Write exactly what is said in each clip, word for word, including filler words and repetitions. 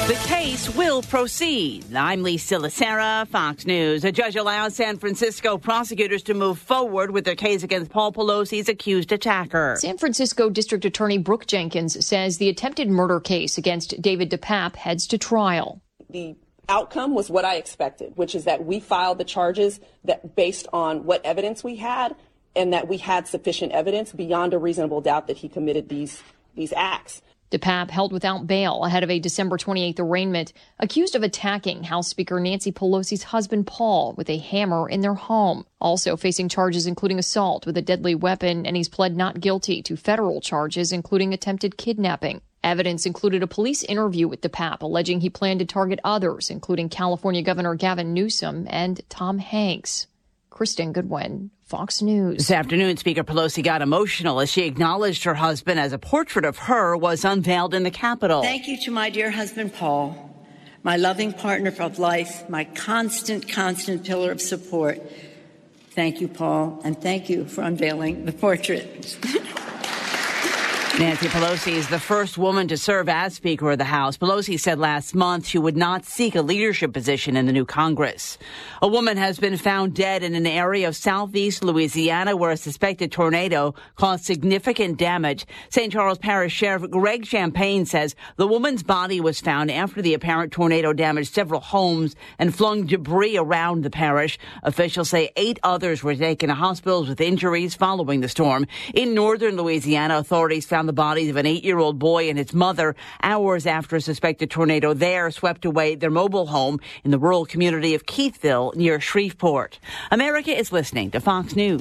The case will proceed. I'm Lisa Lacera, Fox News. A judge allows San Francisco prosecutors to move forward with their case against Paul Pelosi's accused attacker. San Francisco District Attorney Brooke Jenkins says the attempted murder case against David DePape heads to trial. The outcome was what I expected, which is that we filed the charges that based on what evidence we had, and that we had sufficient evidence beyond a reasonable doubt that he committed these these acts. DePape held without bail ahead of a December twenty-eighth arraignment, accused of attacking House Speaker Nancy Pelosi's husband, Paul, with a hammer in their home. Also facing charges including assault with a deadly weapon, and he's pled not guilty to federal charges, including attempted kidnapping. Evidence included a police interview with DePape alleging he planned to target others, including California Governor Gavin Newsom and Tom Hanks. Kristen Goodwin, Fox News. This afternoon, Speaker Pelosi got emotional as she acknowledged her husband as a portrait of her was unveiled in the Capitol. Thank you to my dear husband, Paul, my loving partner of life, my constant, constant pillar of support. Thank you, Paul, and thank you for unveiling the portrait. Nancy Pelosi is the first woman to serve as Speaker of the House. Pelosi said last month she would not seek a leadership position in the new Congress. A woman has been found dead in an area of southeast Louisiana where a suspected tornado caused significant damage. Saint Charles Parish Sheriff Greg Champagne says the woman's body was found after the apparent tornado damaged several homes and flung debris around the parish. Officials say eight others were taken to hospitals with injuries following the storm. In northern Louisiana, authorities found the bodies of an eight-year-old boy and his mother hours after a suspected tornado there swept away their mobile home in the rural community of Keithville near Shreveport. America is listening to Fox News.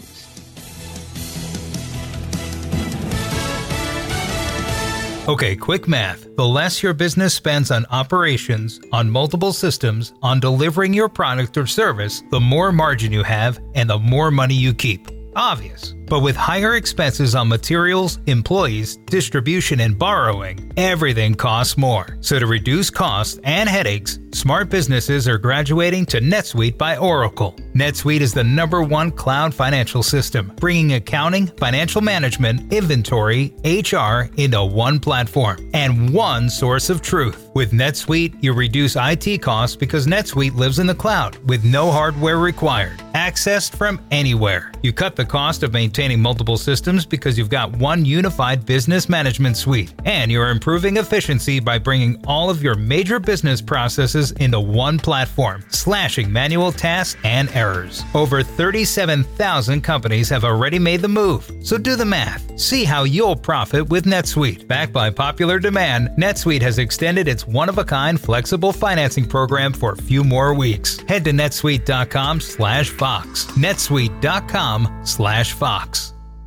Okay, quick math. The less your business spends on operations, on multiple systems, on delivering your product or service, the more margin you have and the more money you keep. Obvious. But with higher expenses on materials, employees, distribution, and borrowing, everything costs more. So to reduce costs and headaches, smart businesses are graduating to NetSuite by Oracle. NetSuite is the number one cloud financial system, bringing accounting, financial management, inventory, H R into one platform and one source of truth. With NetSuite, you reduce I T costs because NetSuite lives in the cloud with no hardware required, accessed from anywhere. You cut the cost of maintaining multiple systems because you've got one unified business management suite, and you're improving efficiency by bringing all of your major business processes into one platform, slashing manual tasks and errors. Over thirty-seven thousand companies have already made the move, so do the math. See how you'll profit with NetSuite. Backed by popular demand, NetSuite has extended its one-of-a-kind flexible financing program for a few more weeks. Head to netsuite.com slash Fox. netsuite.com slash Fox.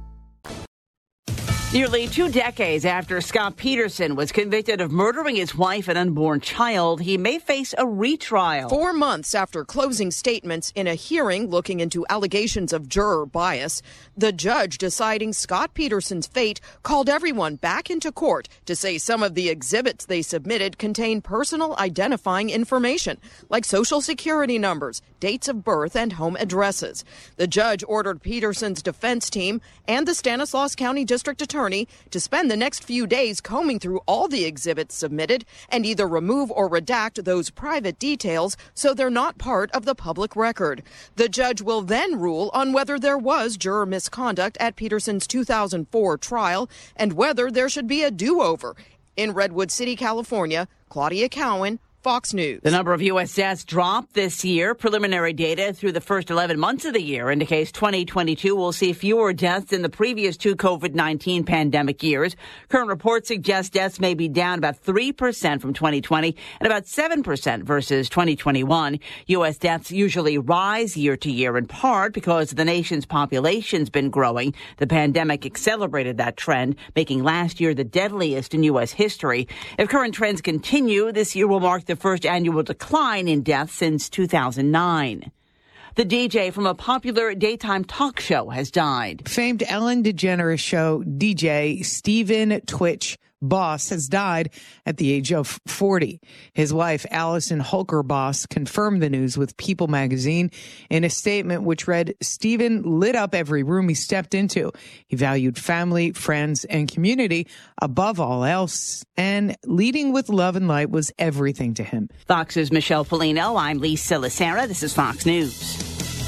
Nearly two decades after Scott Peterson was convicted of murdering his wife and unborn child, he may face a retrial. Four months after closing statements in a hearing looking into allegations of juror bias, the judge deciding Scott Peterson's fate called everyone back into court to say some of the exhibits they submitted contain personal identifying information, like social security numbers, dates of birth, and home addresses. The judge ordered Peterson's defense team and the Stanislaus County District Attorney to spend the next few days combing through all the exhibits submitted and either remove or redact those private details so they're not part of the public record. The judge will then rule on whether there was juror misconduct at Peterson's two thousand four trial and whether there should be a do-over. In Redwood City, California, Claudia Cowan, Fox News. The number of U S deaths dropped this year. Preliminary data through the first eleven months of the year indicates twenty twenty-two will see fewer deaths than the previous two COVID nineteen pandemic years. Current reports suggest deaths may be down about three percent from twenty twenty and about seven percent versus twenty twenty-one. U S deaths usually rise year to year in part because the nation's population's been growing. The pandemic accelerated that trend, making last year the deadliest in U S history. If current trends continue, this year will mark the first annual decline in deaths since two thousand nine. The D J from a popular daytime talk show has died. Famed Ellen DeGeneres show D J Stephen Twitch Boss has died at the age of forty. His wife, Allison Holker Boss, confirmed the news with People magazine in a statement which read, "Stephen lit up every room he stepped into. He valued family, friends, and community above all else, and leading with love and light was everything to him." Fox's Michelle Polino. I'm Lisa Lacera. This is Fox News.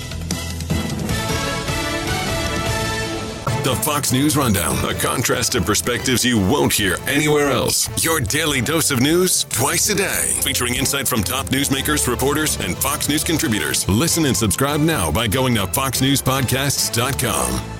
The Fox News Rundown, a contrast of perspectives you won't hear anywhere else. Your daily dose of news twice a day, featuring insight from top newsmakers, reporters, and Fox News contributors. Listen and subscribe now by going to fox news podcasts dot com.